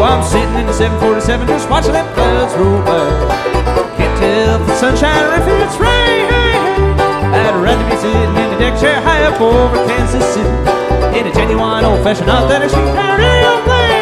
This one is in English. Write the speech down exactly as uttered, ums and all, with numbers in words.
I'm sitting in the seven forty-seven just watching them clouds roll by. Can't tell if it's sunshine or if it's rain. I'd rather be sitting in the deck chair high up over Kansas City in a genuine old-fashioned authentic street real plane.